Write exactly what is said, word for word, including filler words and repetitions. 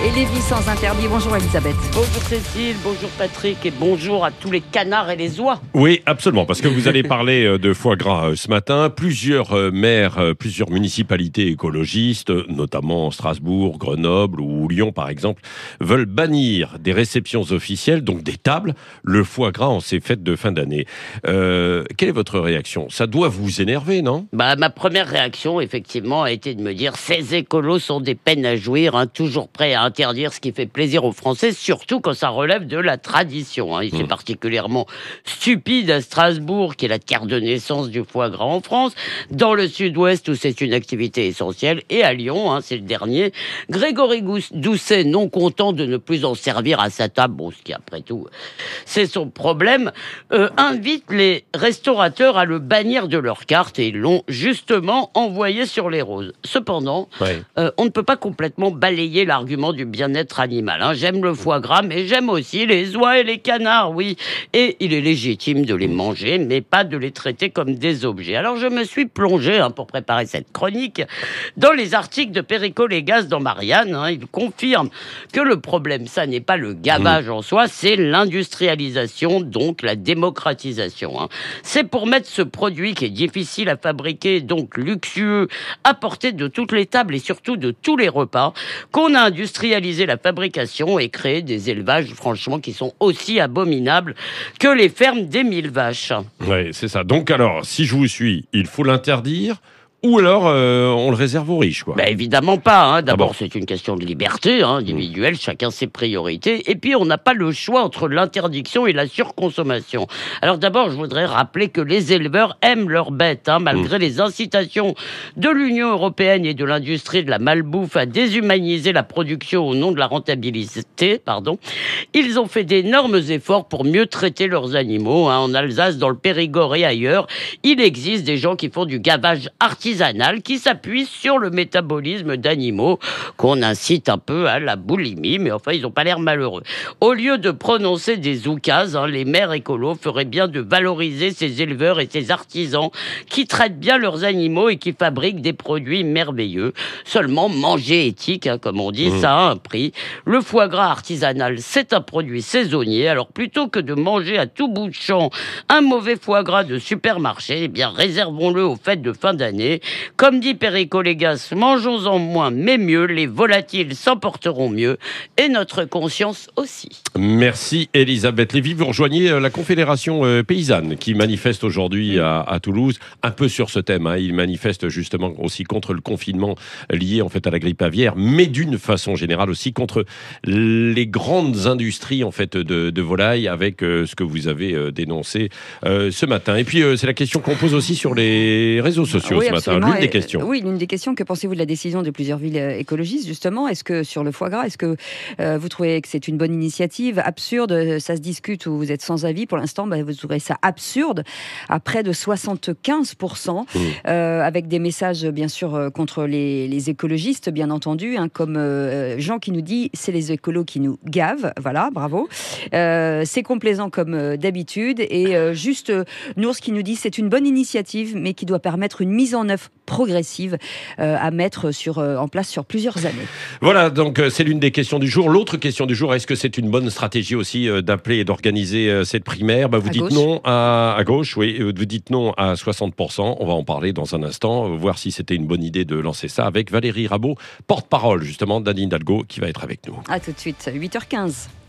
et Lévis sans interdit. Bonjour Elisabeth. Bonjour Cécile, bonjour Patrick et bonjour à tous les canards et les oies. Oui, absolument, parce que vous allez parler de foie gras ce matin. Plusieurs maires, plusieurs municipalités écologistes, notamment Strasbourg, Grenoble ou Lyon par exemple, veulent bannir des réceptions officielles, donc des tables, le foie gras en ces fêtes de fin d'année. Euh, quelle est votre réaction ? Ça doit vous énerver, non ? Bah, ma première réaction, effectivement, a été de me dire ces écolos sont des peines à jouir, hein, toujours prêts à interdire ce qui fait plaisir aux Français, surtout quand ça relève de la tradition. Hein. C'est mmh. particulièrement stupide à Strasbourg, qui est la terre de naissance du foie gras en France, dans le sud-ouest où c'est une activité essentielle, et à Lyon, hein, c'est le dernier. Grégory Doucet, non content de ne plus en servir à sa table, bon, ce qui après tout, c'est son problème, euh, invite les restaurateurs à le bannir de leur carte et ils l'ont justement envoyé sur les roses. Cependant, ouais. euh, on ne peut pas complètement balayer l'argument du bien-être animal. Hein. J'aime le foie gras, mais j'aime aussi les oies et les canards, oui. Et il est légitime de les manger, mais pas de les traiter comme des objets. Alors je me suis plongé, hein, pour préparer cette chronique, dans les articles de Perico Légas dans Marianne. Hein. Il confirme que le problème, ça n'est pas le gavage mmh. en soi, c'est l'industrialisation, donc la démocratisation. Hein. C'est pour mettre ce produit qui est difficile à fabriquer, donc luxueux, à portée de toutes les tables et surtout de tous les repas, qu'on a industrialisé la fabrication et créé des élevages, franchement, qui sont aussi abominables que les fermes des mille vaches. Oui, c'est ça. Donc alors, si je vous suis, il faut l'interdire ? Ou alors, euh, on le réserve aux riches, quoi. Ben évidemment pas. Hein. D'abord, ah bon. c'est une question de liberté hein, individuelle, mmh. chacun ses priorités. Et puis, on n'a pas le choix entre l'interdiction et la surconsommation. Alors d'abord, je voudrais rappeler que les éleveurs aiment leurs bêtes, hein, malgré mmh. les incitations de l'Union européenne et de l'industrie de la malbouffe à déshumaniser la production au nom de la rentabilité. Pardon. Ils ont fait d'énormes efforts pour mieux traiter leurs animaux. Hein. En Alsace, dans le Périgord et ailleurs, il existe des gens qui font du gavage artisanal qui s'appuie sur le métabolisme d'animaux qu'on incite un peu à la boulimie, mais enfin, ils n'ont pas l'air malheureux. Au lieu de prononcer des oukases, hein, les maires écolos feraient bien de valoriser ces éleveurs et ces artisans qui traitent bien leurs animaux et qui fabriquent des produits merveilleux. Seulement, manger éthique, hein, comme on dit, mmh. ça a un prix. Le foie gras artisanal, c'est un produit saisonnier. Alors, plutôt que de manger à tout bout de champ un mauvais foie gras de supermarché, eh bien, réservons-le aux fêtes de fin d'année. Comme dit Perico Légas, mangeons-en moins mais mieux, les volatiles s'en porteront mieux et notre conscience aussi. Merci Elisabeth Lévy. Vous rejoignez la Confédération euh, paysanne qui manifeste aujourd'hui à, à Toulouse, un peu sur ce thème. Hein. Il manifeste justement aussi contre le confinement lié en fait à la grippe aviaire, mais d'une façon générale aussi contre les grandes industries en fait de, de volailles avec euh, ce que vous avez euh, dénoncé euh, ce matin. Et puis euh, c'est la question qu'on pose aussi sur les réseaux sociaux oui, ce matin. L'une des questions. Oui, l'une des questions. Que pensez-vous de la décision de plusieurs villes écologistes, justement ? Est-ce que sur le foie gras, est-ce que euh, vous trouvez que c'est une bonne initiative ? Absurde, ça se discute ou vous êtes sans avis ? Pour l'instant, bah, vous trouvez ça absurde, à près de soixante-quinze pour cent, mmh. euh, avec des messages, bien sûr, contre les, les écologistes, bien entendu, hein, comme euh, Jean qui nous dit « c'est les écolos qui nous gavent ». Voilà, bravo. Euh, c'est complaisant comme euh, d'habitude. Et euh, juste, euh, Nours qui nous dit « c'est une bonne initiative, mais qui doit permettre une mise en œuvre progressive euh, à mettre sur, euh, en place sur plusieurs années. » Voilà, donc euh, c'est l'une des questions du jour. L'autre question du jour, est-ce que c'est une bonne stratégie aussi euh, d'appeler et d'organiser euh, cette primaire ? bah, Vous à dites gauche. non à, à gauche, oui, vous dites non à soixante pour cent. On va en parler dans un instant, euh, voir si c'était une bonne idée de lancer ça avec Valérie Rabault, porte-parole justement d'Anne Hidalgo, qui va être avec nous. À tout de suite, huit heures quinze.